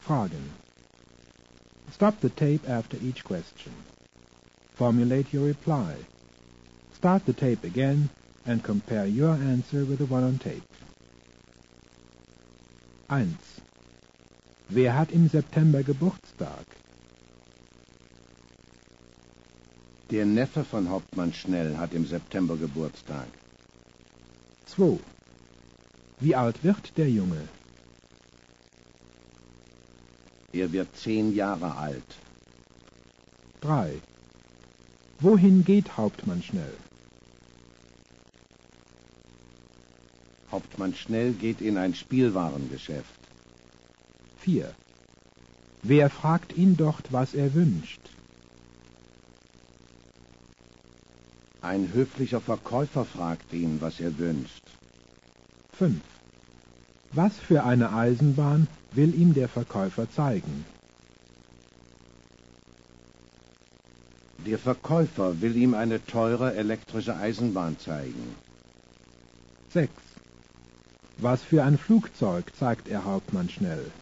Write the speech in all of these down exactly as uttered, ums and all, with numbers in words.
Fragen. Stop the tape after each question. Formulate your reply. Start the tape again and compare your answer with the one on tape. eins. Wer hat im September Geburtstag? Der Neffe von Hauptmann Schnell hat im September Geburtstag. zwei. Wie alt wird der Junge? Er wird zehn Jahre alt. drei. Wohin geht Hauptmann Schnell? Hauptmann Schnell geht in ein Spielwarengeschäft. vier. Wer fragt ihn dort, was er wünscht? Ein höflicher Verkäufer fragt ihn, was er wünscht. fünf. Was für eine Eisenbahn will ihm der Verkäufer zeigen? Der Verkäufer will ihm eine teure elektrische Eisenbahn zeigen. sechs. Was für ein Flugzeug zeigt er Hauptmann Schnell?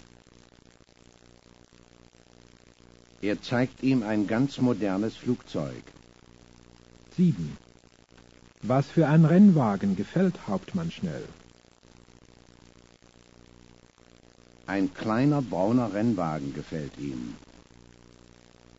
Er zeigt ihm ein ganz modernes Flugzeug. sieben. Was für ein Rennwagen gefällt Hauptmann Schnell? Ein kleiner brauner Rennwagen gefällt ihm.